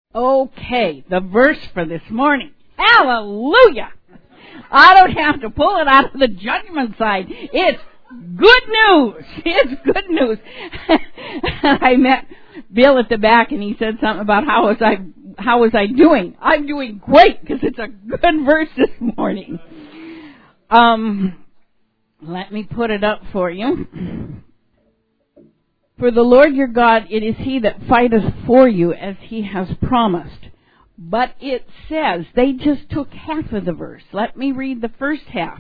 Okay, the verse for this morning. Hallelujah! I don't have to pull it out of the judgment side. It's good news. It's good news. I met Bill at the back, and he said something about how was I doing? I'm doing great, because it's a good verse this morning. Let me put it up for you. For the Lord your God, it is He that fighteth for you, as He has promised. But it says, they just took half of the verse. Let me read the first half.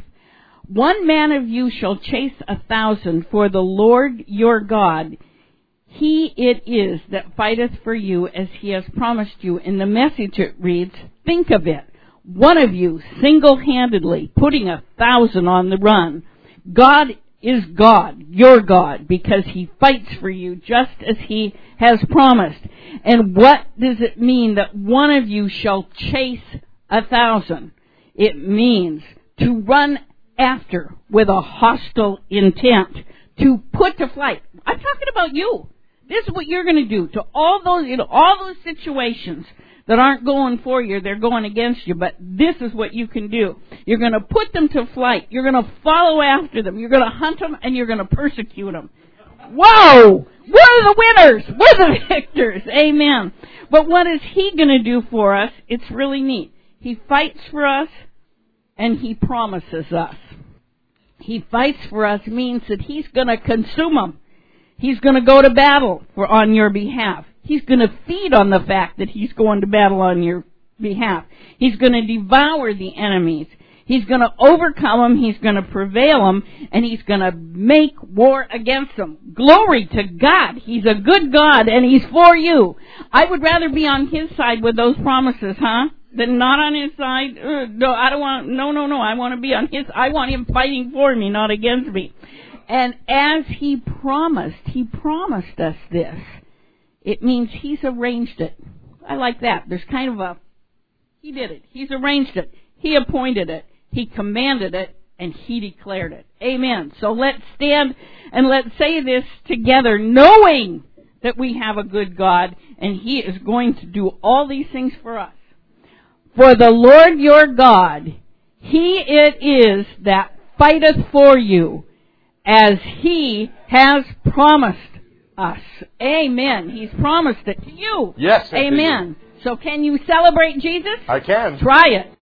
1 man of you shall chase 1,000, for the Lord your God, He it is that fighteth for you, as He has promised you. In the Message it reads, think of it. One of you, single-handedly, putting 1,000 on the run. God is God, your God, because He fights for you just as He has promised. And what does it mean that one of you shall chase 1,000? It means to run after with a hostile intent, to put to flight. I'm talking about you. This is what you're going to do to all those situations that aren't going for you, they're going against you, but this is what you can do. You're going to put them to flight. You're going to follow after them. You're going to hunt them, and you're going to persecute them. Whoa! We're the winners! We're the victors! Amen. But what is He going to do for us? It's really neat. He fights for us, and He promises us. He fights for us means that He's going to consume them. He's going to go to battle on your behalf. He's going to feed on the fact that He's going to battle on your behalf. He's going to devour the enemies. He's going to overcome them. He's going to prevail them. And He's going to make war against them. Glory to God. He's a good God, and He's for you. I would rather be on His side with those promises, than not on His side. No, I don't want. No. I want to be on His. I want Him fighting for me, not against me. And as He promised us this. It means He's arranged it. I like that. There's kind of He did it. He's arranged it. He appointed it. He commanded it. And He declared it. Amen. So let's stand and let's say this together, knowing that we have a good God and He is going to do all these things for us. For the Lord your God, He it is that fighteth for you, as He has promised us. Amen. He's promised it to you. Yes. Amen. So can you celebrate Jesus? I can. Try it.